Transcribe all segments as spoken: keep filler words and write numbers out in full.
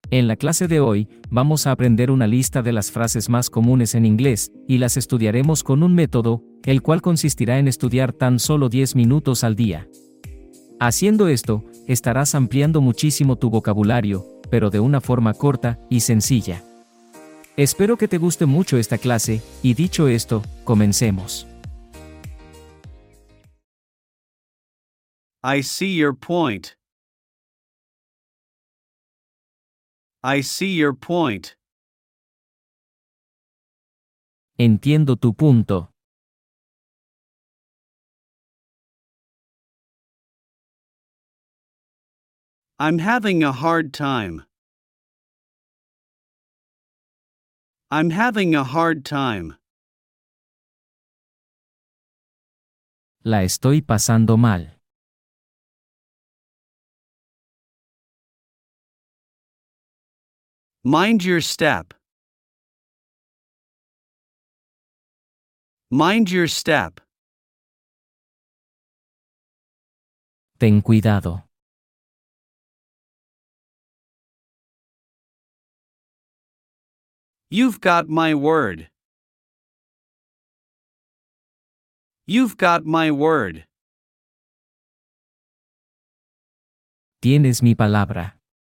En la clase de hoy, vamos a aprender una lista de las frases más comunes en inglés, y las estudiaremos con un método, el cual consistirá en estudiar tan solo diez minutos al día. Haciendo esto, estarás ampliando muchísimo tu vocabulario, pero de una forma corta y sencilla. Espero que te guste mucho esta clase, y dicho esto, comencemos. I see your point. I see your point. Entiendo tu punto. I'm having a hard time. I'm having a hard time. La estoy pasando mal. Mind your step. Mind your step. Ten cuidado. You've got my word. You've got my word. Tienes mi palabra.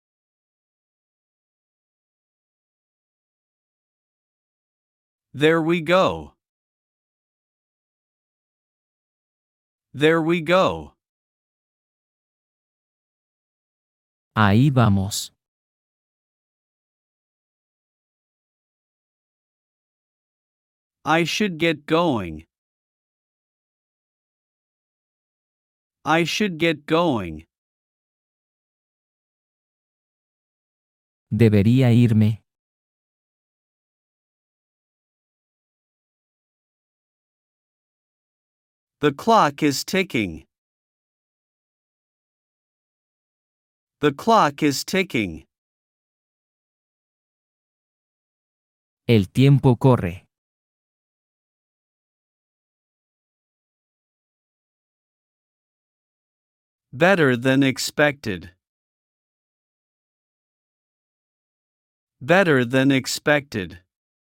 There we go. There we go. Ahí vamos. I should get going. I should get going. Debería irme. The clock is ticking. The clock is ticking. El tiempo corre. Better than expected. Better than expected.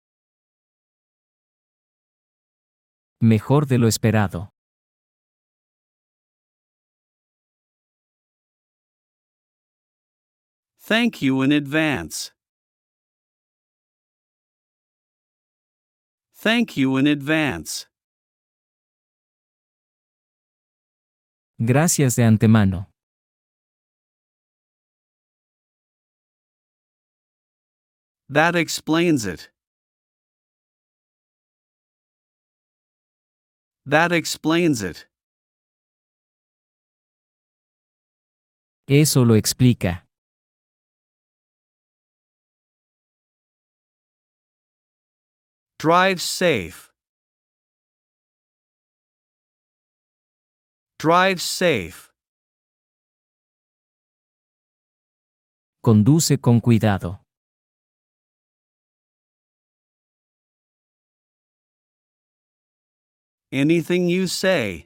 Mejor de lo esperado. Thank you in advance. Thank you in advance. Gracias de antemano. That explains it. That explains it. Eso lo explica. Drive safe. Drive safe. Conduce con cuidado. Anything you say.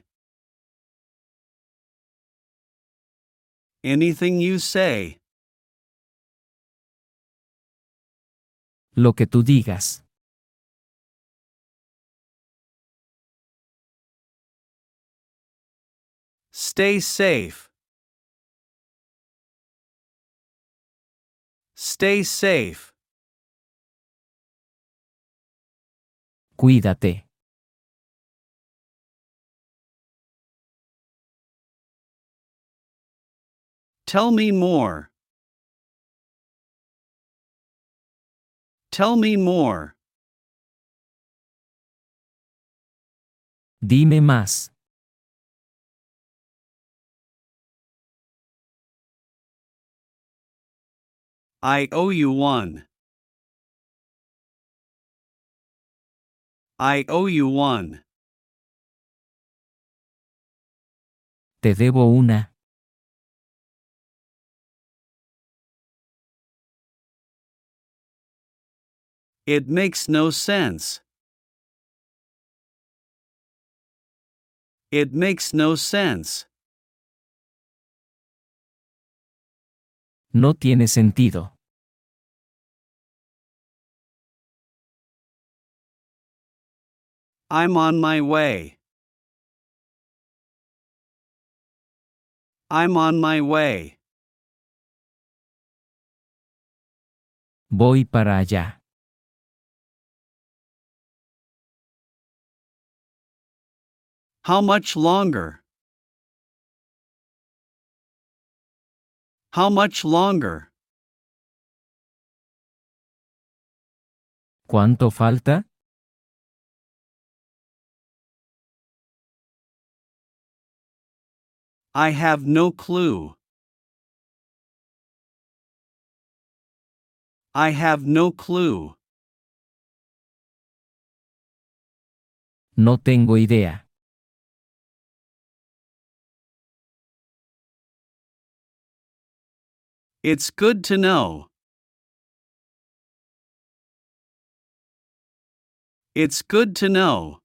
Anything you say. Lo que tú digas. Stay safe. Stay safe. Cuídate. Tell me more. Tell me more. Dime más. I owe you one. I owe you one. Te debo una. It makes no sense. It makes no sense. No tiene sentido. I'm on my way. I'm on my way. Voy para allá. How much longer? How much longer? ¿Cuánto falta? I have no clue. I have no clue. No tengo idea. It's good to know. It's good to know.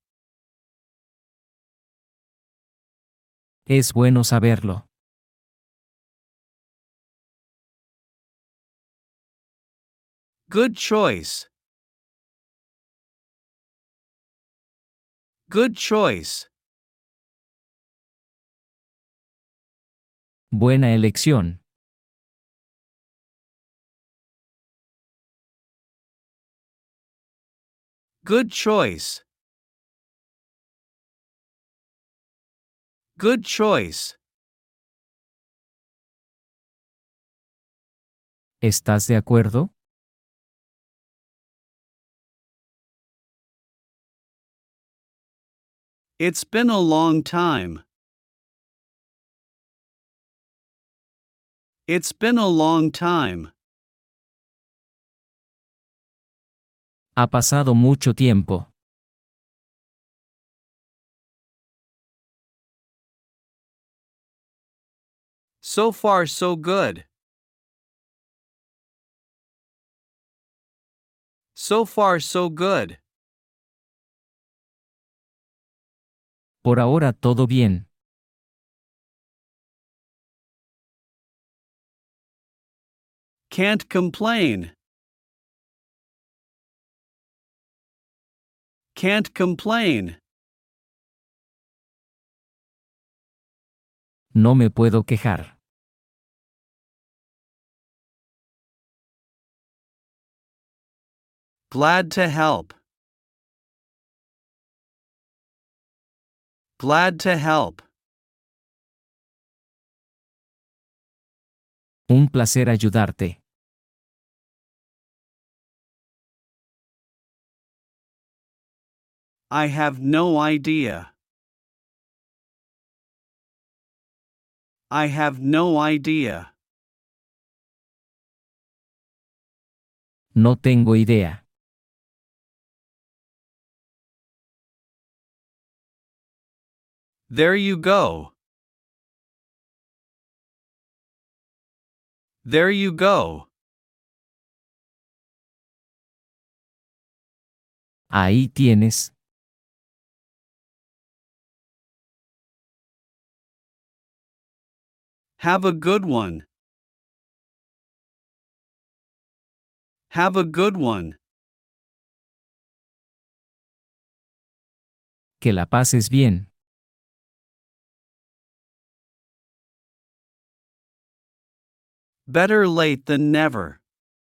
Es bueno saberlo. Good choice. Good choice. Buena elección. Good choice. Good choice. ¿Estás de acuerdo? It's been a long time. It's been a long time. Ha pasado mucho tiempo. So far so good. So far so good. Por ahora todo bien. Can't complain. Can't complain. No me puedo quejar. Glad to help. Glad to help. Un placer ayudarte. I have no idea. I have no idea. No tengo idea. There you go. There you go. Ahí tienes. Have a good one. Have a good one. Que la pases bien. Better late than never.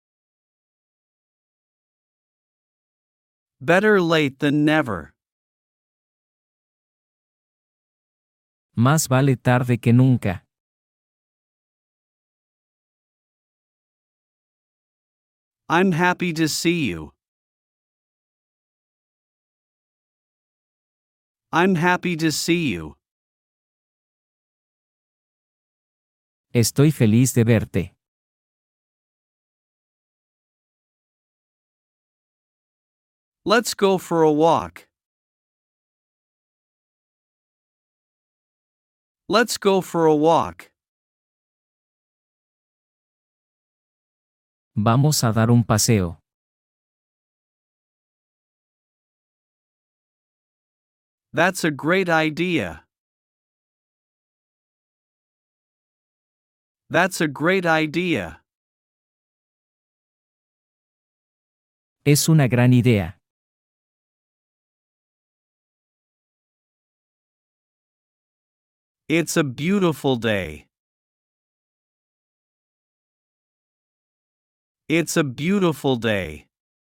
Better late than never. Más vale tarde que nunca. I'm happy to see you. I'm happy to see you. Estoy feliz de verte. Let's go for a walk. Let's go for a walk. Vamos a dar un paseo. That's a great idea. That's a great idea. Es una gran idea. It's a beautiful day. It's a beautiful day.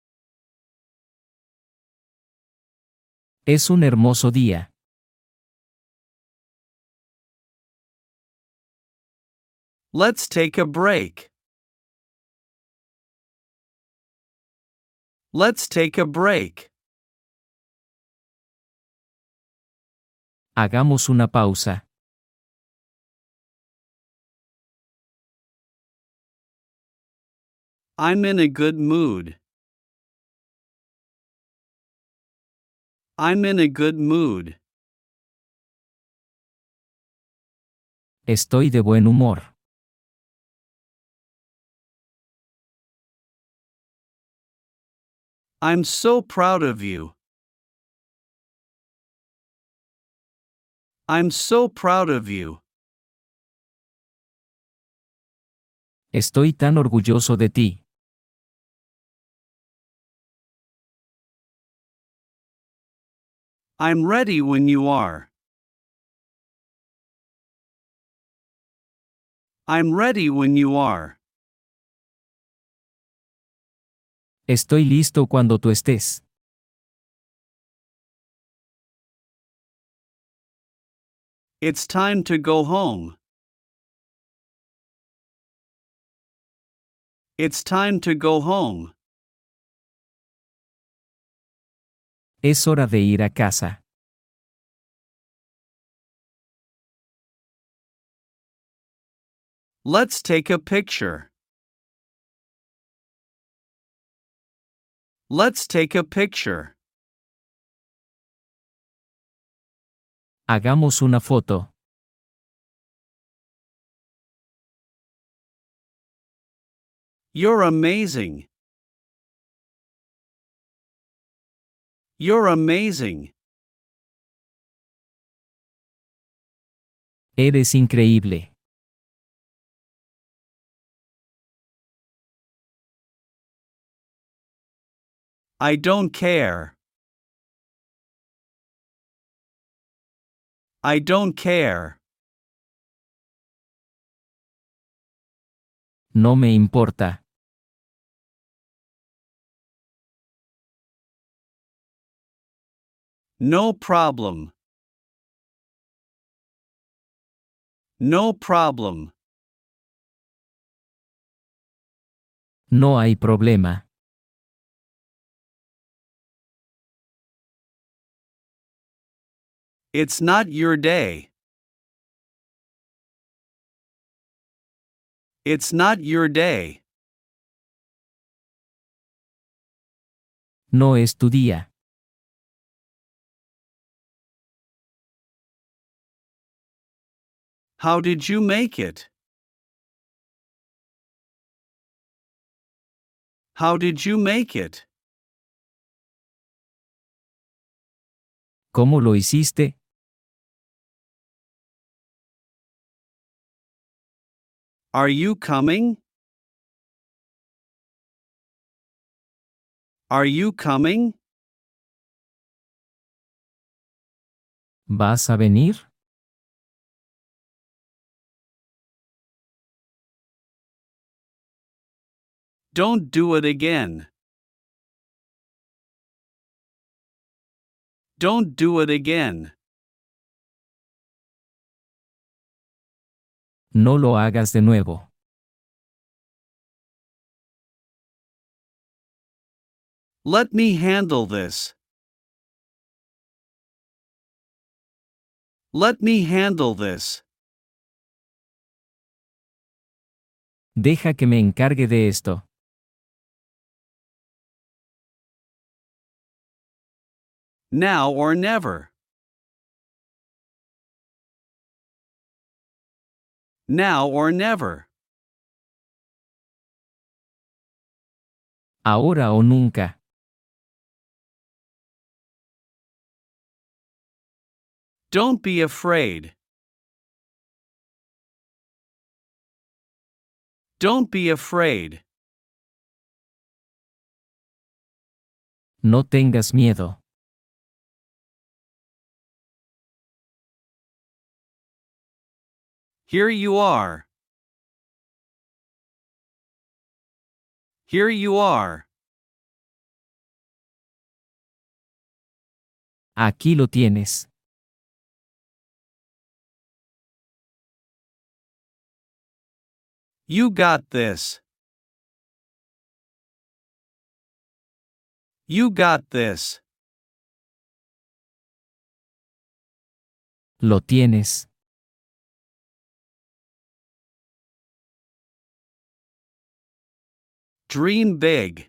Es un hermoso día. Let's take a break. Let's take a break. Hagamos una pausa. I'm in a good mood. I'm in a good mood. Estoy de buen humor. I'm so proud of you. I'm so proud of you. Estoy tan orgulloso de ti. I'm ready when you are. I'm ready when you are. Estoy listo cuando tú estés. It's time to go home. It's time to go home. Es hora de ir a casa. Let's take a picture. Let's take a picture. Hagamos una foto. You're amazing. You're amazing. Eres increíble. I don't care. I don't care. No me importa. No problem. No problem. No hay problema. It's not your day. It's not your day. No es tu día. How did you make it? How did you make it? ¿Cómo lo hiciste? Are you coming? Are you coming? ¿Vas a venir? Don't do it again. Don't do it again. No lo hagas de nuevo. Let me handle this. Let me handle this. Deja que me encargue de esto. Now or never. Now or never. Ahora o nunca. Don't be afraid. Don't be afraid. No tengas miedo. Here you are. Here you are. Aquí lo tienes. You got this. You got this. Lo tienes. Dream big.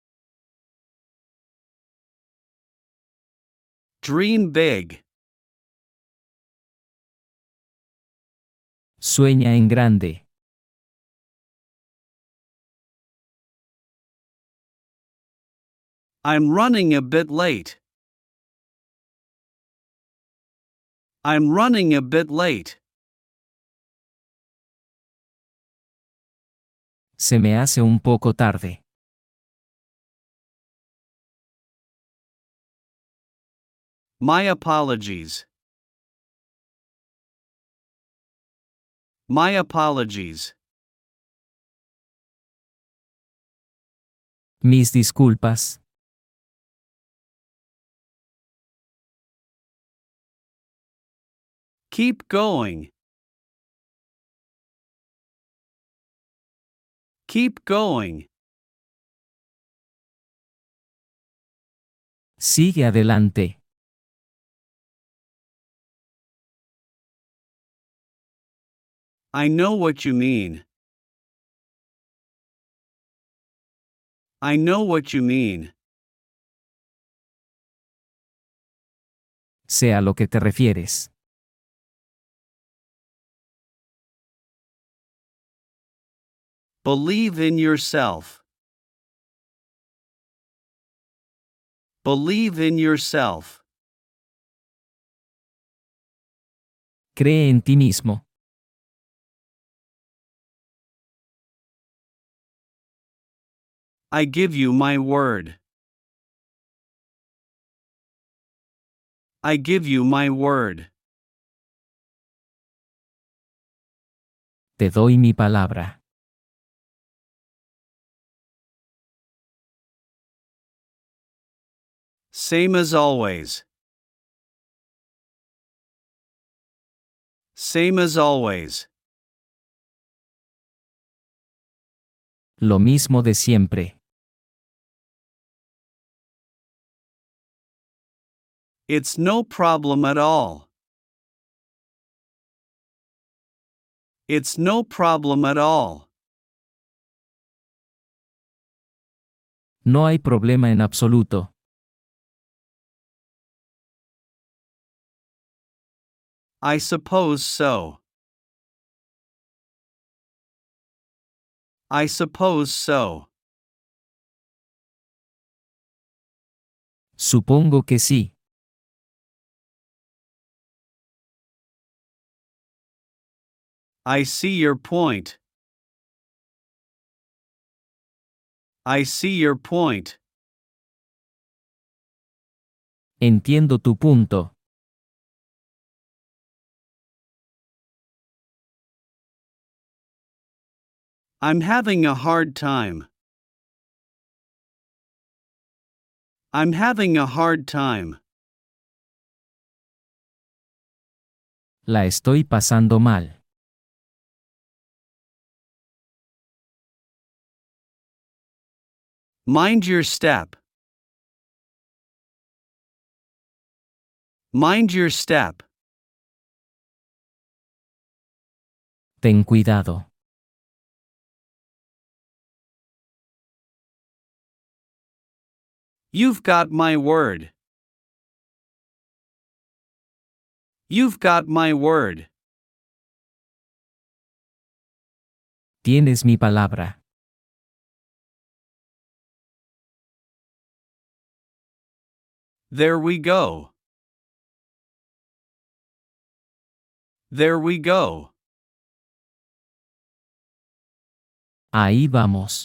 Dream big. Sueña en grande. I'm running a bit late. I'm running a bit late. Se me hace un poco tarde. My apologies. My apologies. Mis disculpas. Keep going. Keep going. Sigue adelante. I know what you mean. I know what you mean. Sé a lo que te refieres. Believe in yourself. Believe in yourself. Cree en ti mismo. I give you my word. I give you my word. Te doy mi palabra. Same as always. Same as always. Lo mismo de siempre. It's no problem at all. It's no problem at all. No hay problema en absoluto. I suppose so. I suppose so. Supongo que sí. I see your point. I see your point. Entiendo tu punto. I'm having a hard time. I'm having a hard time. La estoy pasando mal. Mind your step. Mind your step. Ten cuidado. You've got my word. You've got my word. Tienes mi palabra. There we go. There we go. Ahí vamos.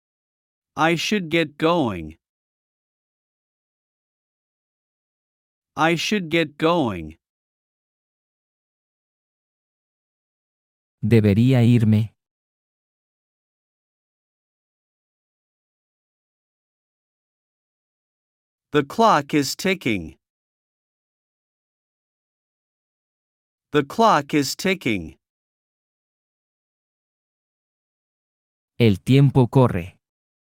I should get going. I should get going. Debería irme. The clock is ticking. The clock is ticking. El tiempo corre.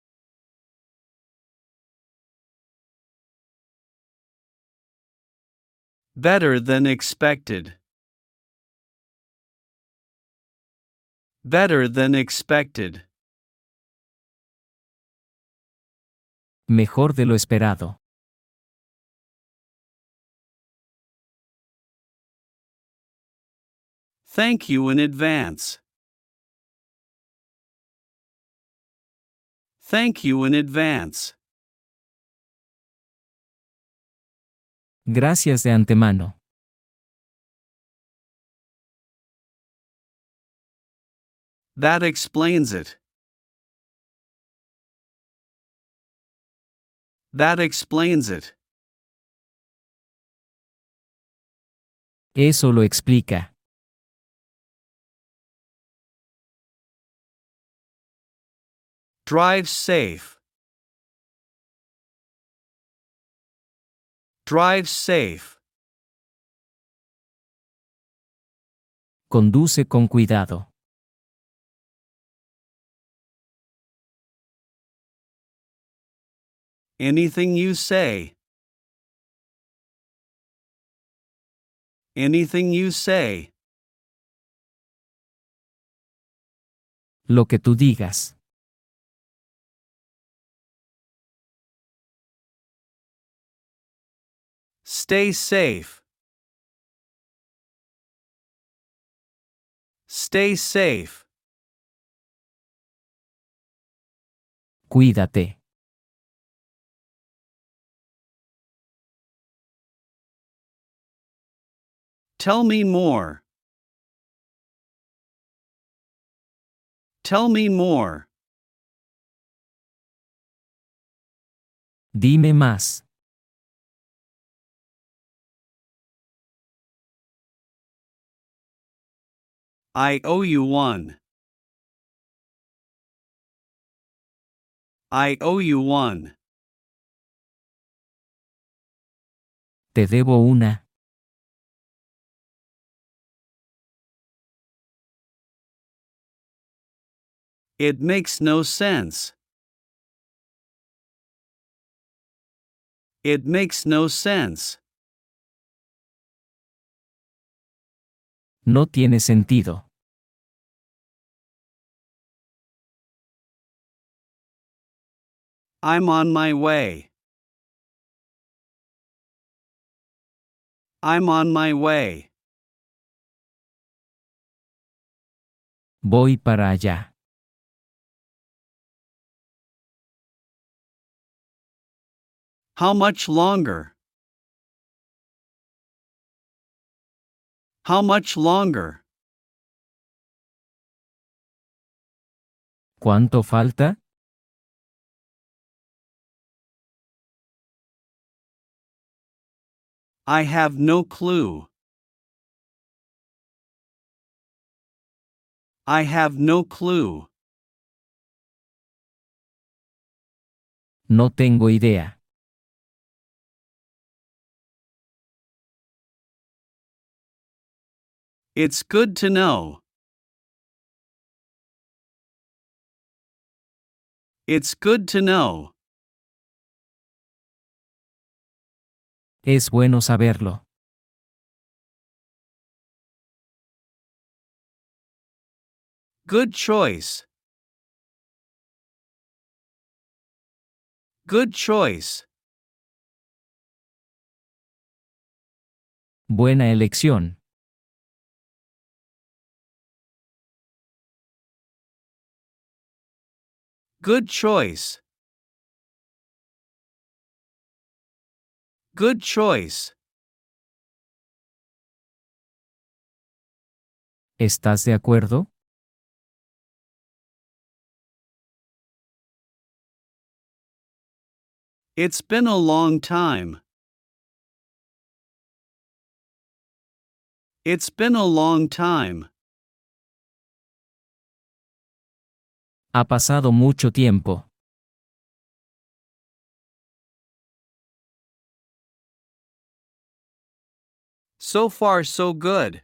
Better than expected. Better than expected. Mejor de lo esperado. Thank you in advance. Thank you in advance. Gracias de antemano. That explains it. That explains it. Eso lo explica. Drive safe. Drive safe. Conduce con cuidado. Anything you say. Anything you say. Lo que tú digas. Stay safe. Stay safe. Cuídate. Tell me more. Tell me more. Dime más. I owe you one. I owe you one. Te debo una. It makes no sense. It makes no sense. No tiene sentido. I'm on my way. I'm on my way. Voy para allá. How much longer? How much longer? ¿Cuánto falta? I have no clue. I have no clue. No tengo idea. It's good to know. It's good to know. Es bueno saberlo. Good choice. Good choice. Buena elección. Good choice. Good choice. ¿Estás de acuerdo? It's been a long time. It's been a long time. Ha pasado mucho tiempo. So far so good.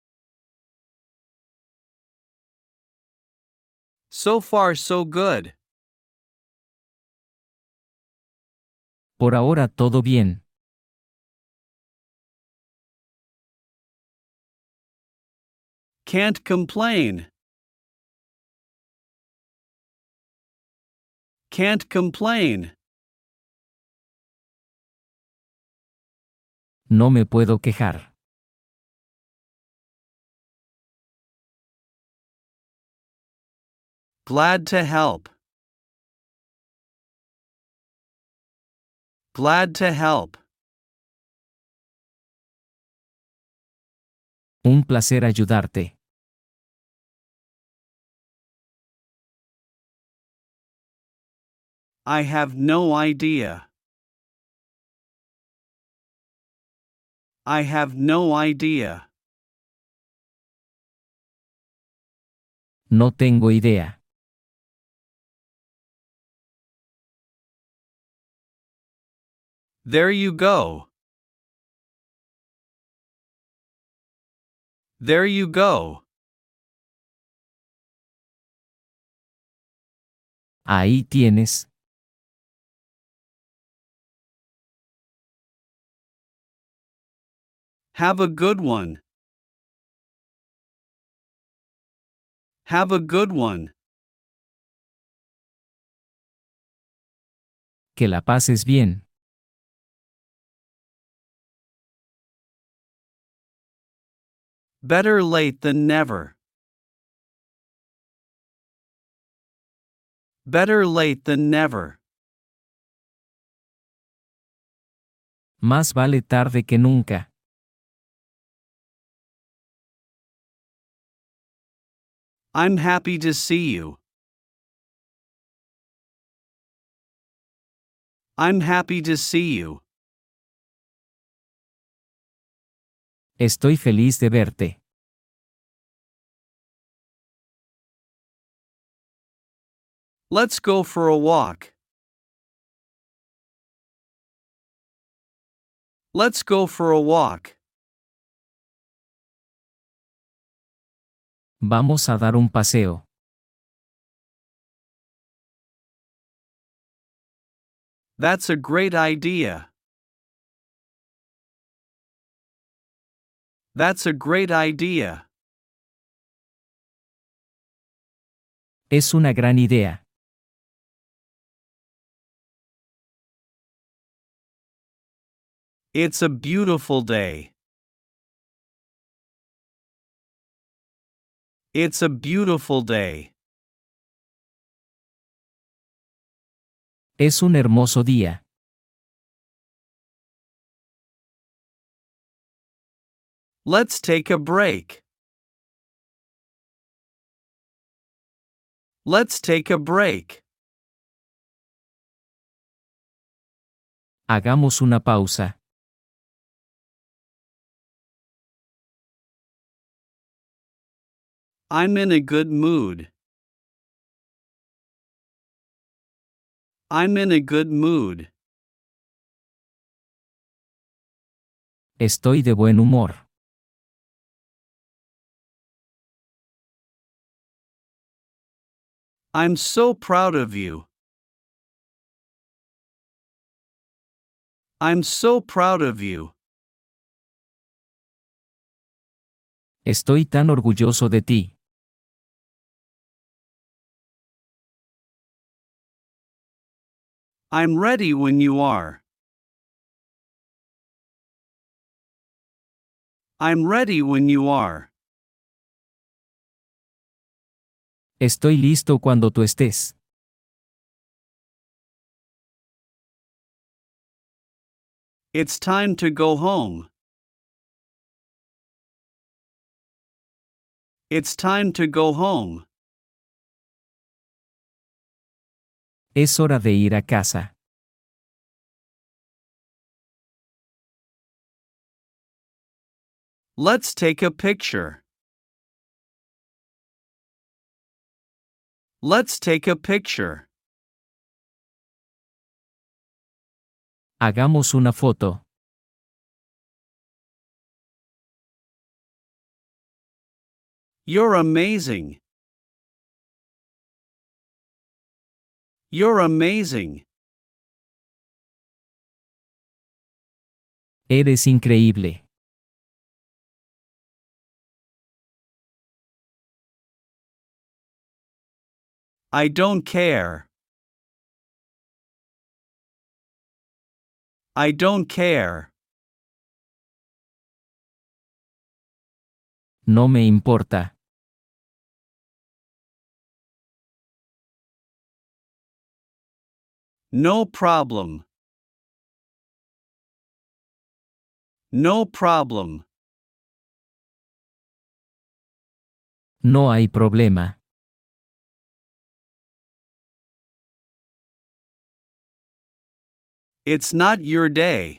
So far so good. Por ahora todo bien. Can't complain. Can't complain. No me puedo quejar. Glad to help. Glad to help. Un placer ayudarte. I have no idea. I have no idea. No tengo idea. There you go. There you go. Ahí tienes. Have a good one. Have a good one. Que la pases bien. Better late than never. Better late than never. Más vale tarde que nunca. I'm happy to see you. I'm happy to see you. Estoy feliz de verte. Let's go for a walk. Let's go for a walk. Vamos a dar un paseo. That's a great idea. That's a great idea. Es una gran idea. It's a beautiful day. It's a beautiful day. Es un hermoso día. Let's take a break. Let's take a break. Hagamos una pausa. I'm in a good mood. I'm in a good mood. Estoy de buen humor. I'm so proud of you. I'm so proud of you. Estoy tan orgulloso de ti. I'm ready when you are. I'm ready when you are. Estoy listo cuando tú estés. It's time to go home. It's time to go home. Es hora de ir a casa. Let's take a picture. Let's take a picture. Hagamos una foto. You're amazing. You're amazing. Eres increíble. I don't care. I don't care. No me importa. No problem. No problem. No hay problema. It's not your day.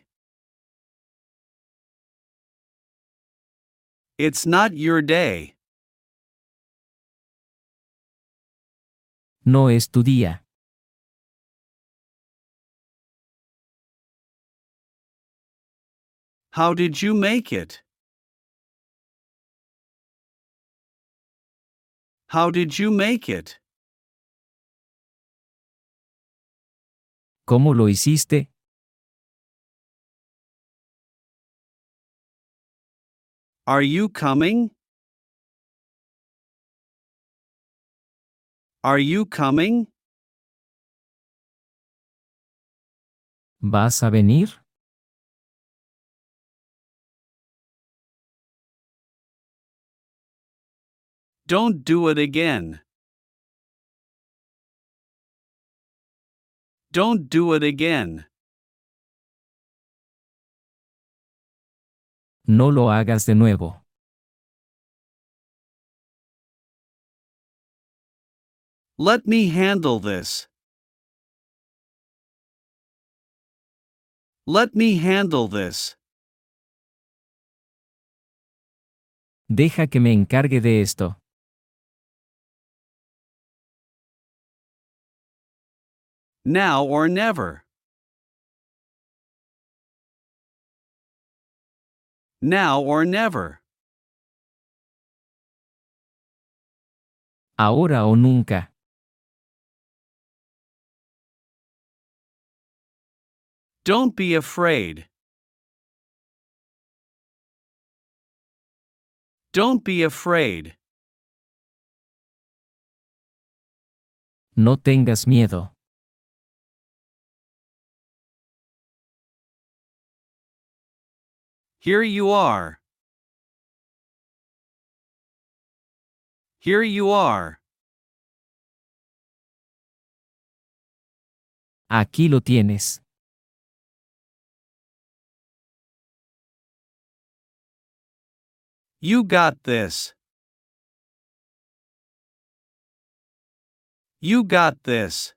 It's not your day. No es tu día. How did you make it? How did you make it? ¿Cómo lo hiciste? Are you coming? Are you coming? ¿Vas a venir? Don't do it again. Don't do it again. No lo hagas de nuevo. Let me handle this. Let me handle this. Deja que me encargue de esto. Now or never. Now or never. Ahora o nunca. Don't be afraid. Don't be afraid. No tengas miedo. Here you are. Here you are. Aquí lo tienes. You got this. You got this.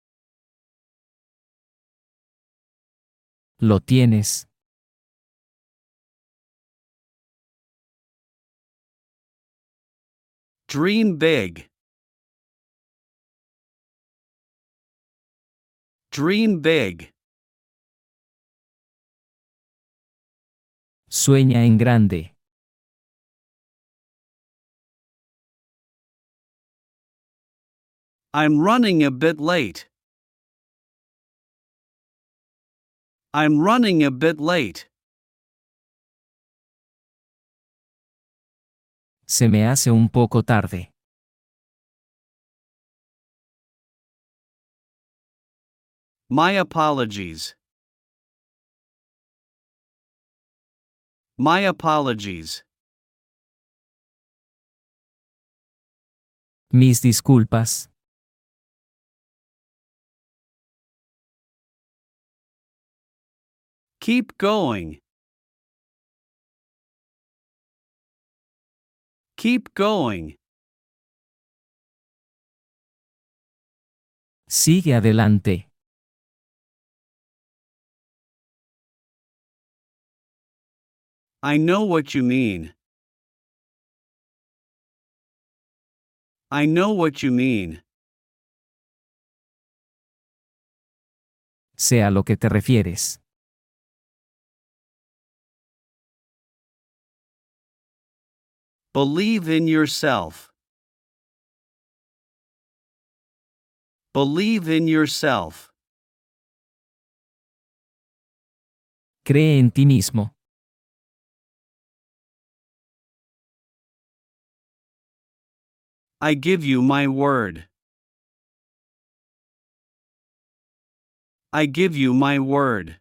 Lo tienes. Dream big. Dream big. Sueña en grande. I'm running a bit late. I'm running a bit late. Se me hace un poco tarde. My apologies. My apologies. Mis disculpas. Keep going. Keep going. Sigue adelante. I know what you mean. I know what you mean. Sé a lo que te refieres. Believe in yourself. Believe in yourself. Cree en ti mismo. I give you my word. I give you my word.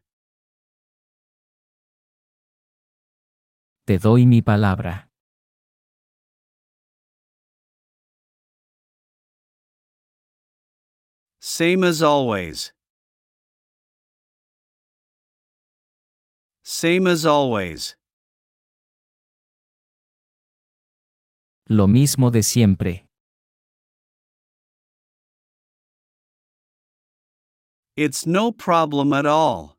Te doy mi palabra. Same as always. Same as always. Lo mismo de siempre. It's no problem at all.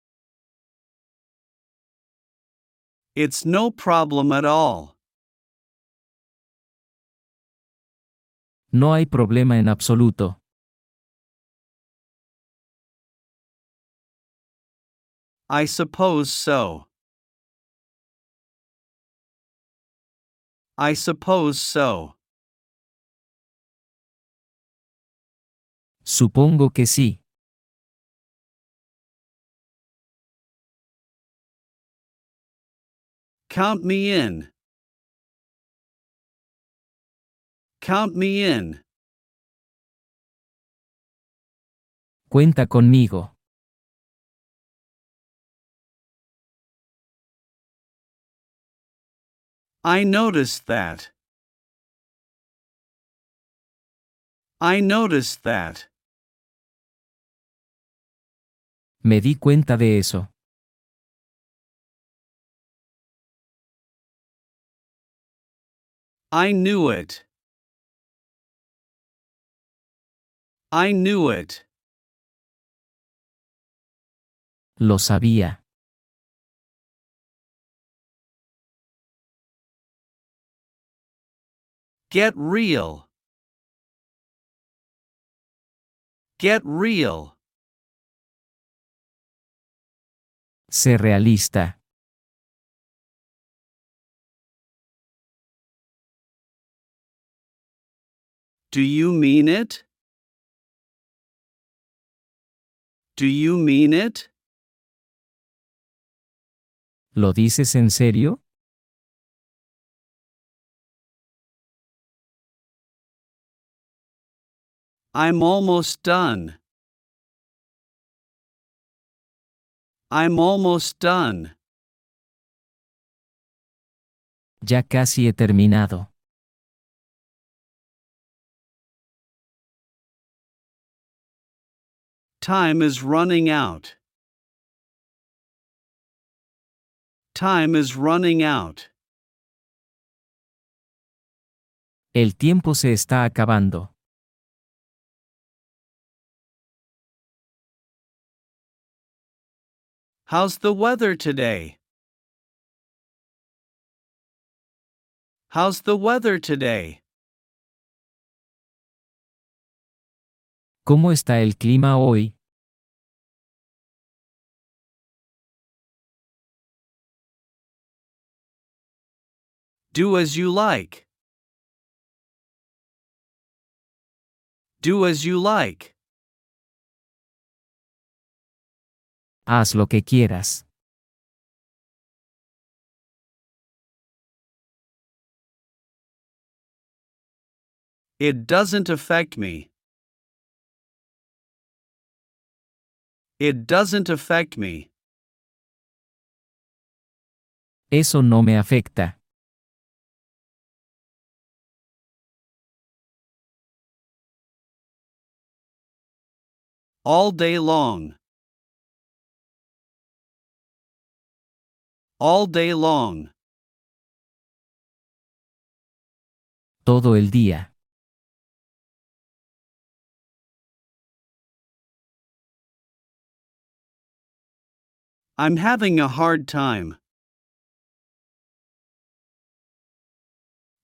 It's no problem at all. No hay problema en absoluto. I suppose so. I suppose so. Supongo que sí. Count me in. Count me in. Cuenta conmigo. I noticed that. I noticed that. Me di cuenta de eso. I knew it. I knew it. Lo sabía. Get real. Get real. Sé realista. Do you mean it? Do you mean it? ¿Lo dices en serio? I'm almost done. I'm almost done. Ya casi he terminado. Time is running out. Time is running out. El tiempo se está acabando. How's the weather today? How's the weather today? ¿Cómo está el clima hoy? Do as you like. Do as you like. Haz lo que quieras. It doesn't affect me. It doesn't affect me. Eso no me afecta. All day long. All day long. Todo el día. I'm having a hard time.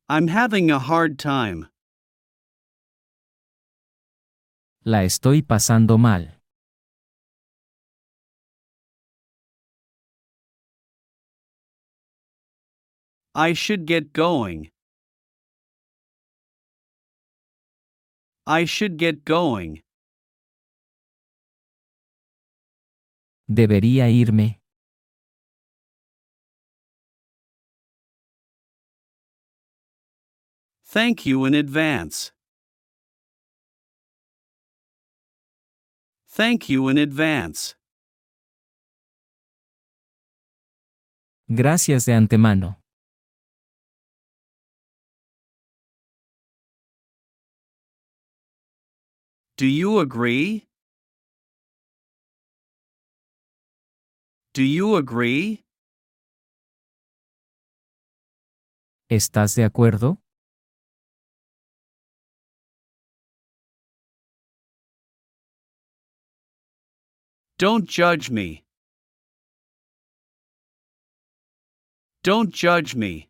I'm having a hard time. La estoy pasando mal. I should get going. I should get going. Debería irme. Thank you in advance. Thank you in advance. Gracias de antemano. Do you agree? Do you agree? ¿Estás de acuerdo? Don't judge me. Don't judge me.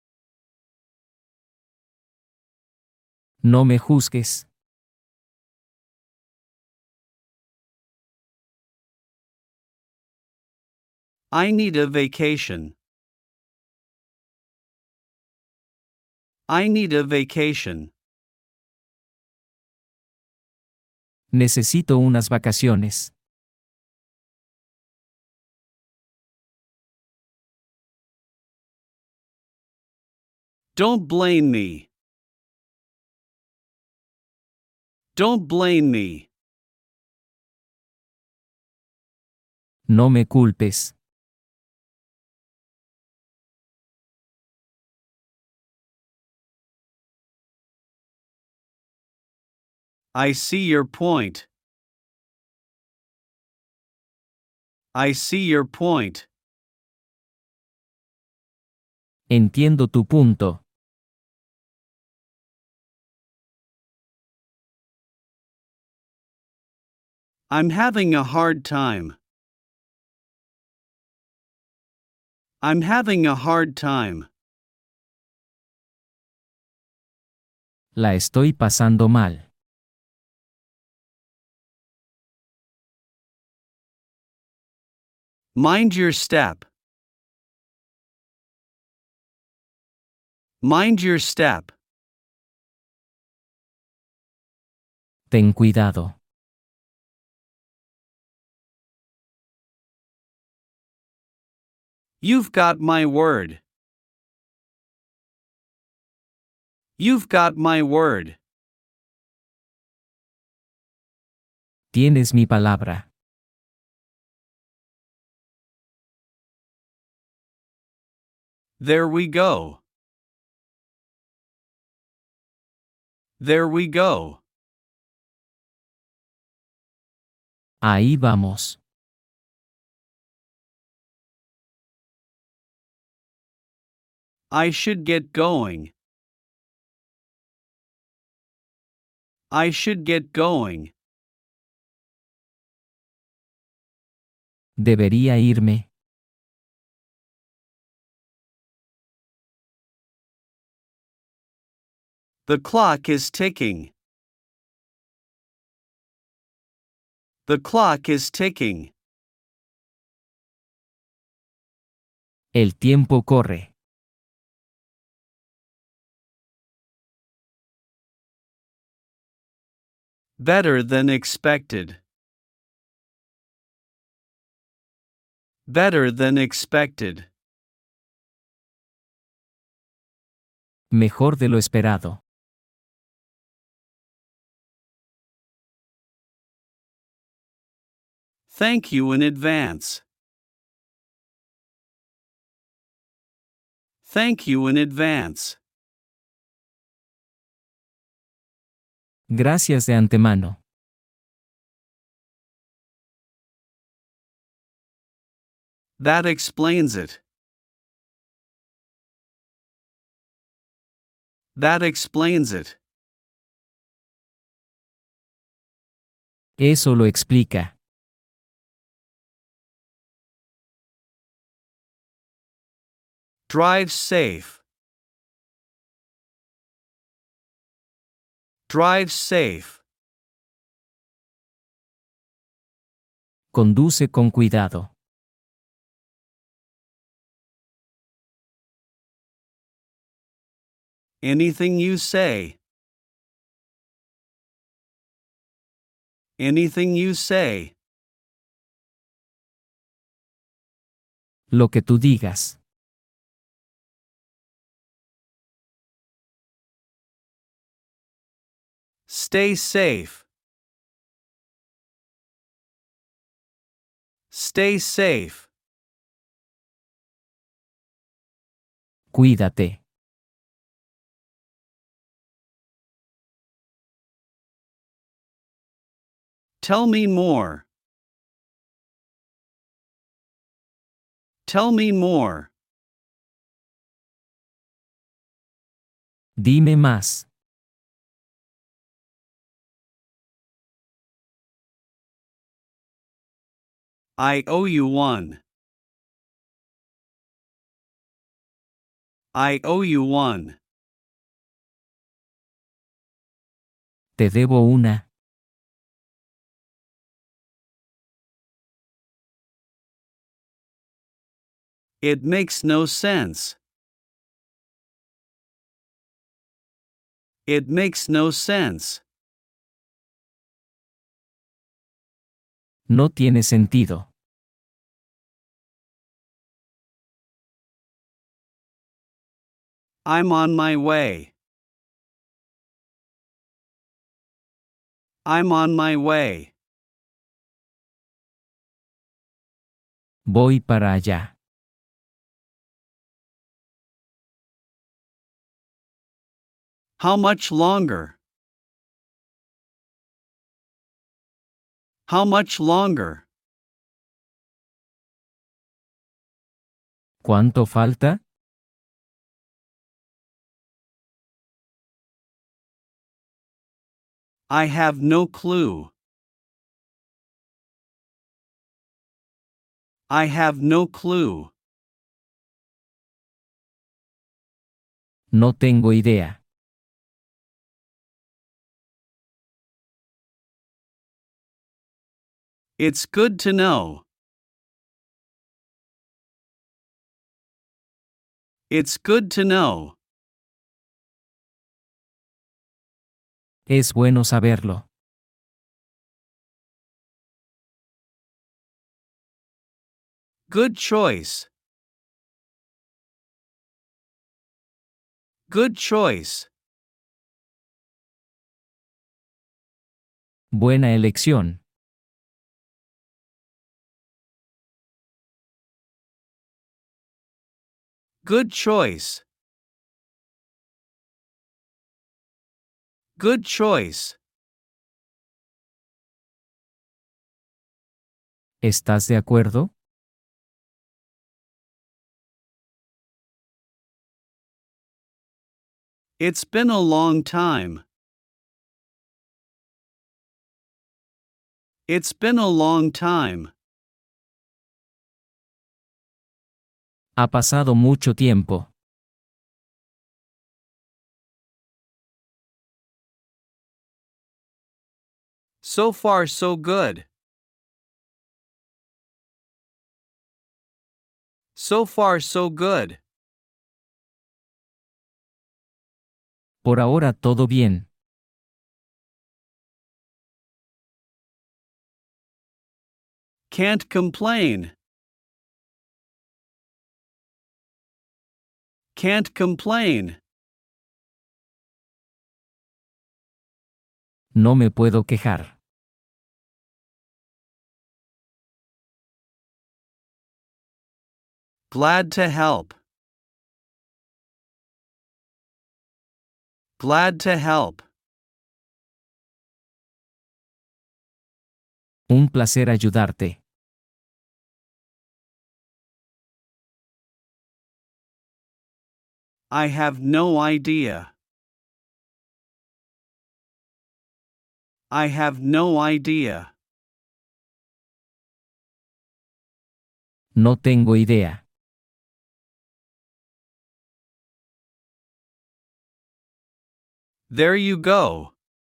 No me juzgues. I need a vacation. I need a vacation. Necesito unas vacaciones. Don't blame me. Don't blame me. No me culpes. I see your point. I see your point. Entiendo tu punto. I'm having a hard time. I'm having a hard time. La estoy pasando mal. Mind your step. Mind your step. Ten cuidado. You've got my word. You've got my word. Tienes mi palabra. There we go. There we go. Ahí vamos. I should get going. I should get going. Debería irme. The clock is ticking. The clock is ticking. El tiempo corre. Better than expected. Better than expected. Mejor de lo esperado. Thank you in advance. Thank you in advance. Gracias de antemano. That explains it. That explains it. Eso lo explica. Drive safe. Drive safe. Conduce con cuidado. Anything you say. Anything you say. Lo que tú digas. Stay safe. Stay safe. Cuídate. Tell me more. Tell me more. Dime más. I owe you one. I owe you one. Te debo una. It makes no sense. It makes no sense. No tiene sentido. I'm on my way. I'm on my way. Voy para allá. How much longer? How much longer? ¿Cuánto falta? I have no clue. I have no clue. No tengo idea. It's good to know. It's good to know. Es bueno saberlo. Good choice. Good choice. Buena elección. Good choice. Good choice. ¿Estás de acuerdo? It's been a long time. It's been a long time. Ha pasado mucho tiempo. So far so good. So far so good. Por ahora todo bien. Can't complain. Can't complain. No me puedo quejar. Glad to help. Glad to help. Un placer ayudarte. I have no idea. I have no idea. No tengo idea. There you go.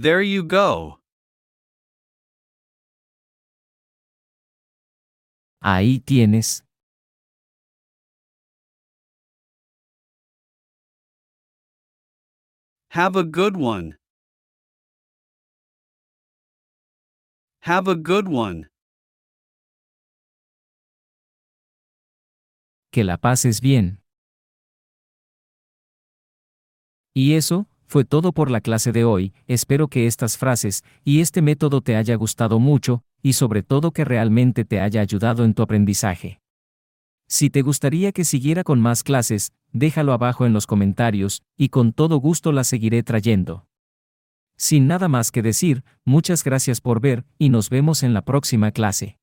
There you go. Ahí tienes. Have a good one. Have a good one. Que la pases bien. Y eso fue todo por la clase de hoy. Espero que estas frases y este método te haya gustado mucho, y sobre todo que realmente te haya ayudado en tu aprendizaje. Si te gustaría que siguiera con más clases, déjalo abajo en los comentarios, y con todo gusto las seguiré trayendo. Sin nada más que decir, muchas gracias por ver, y nos vemos en la próxima clase.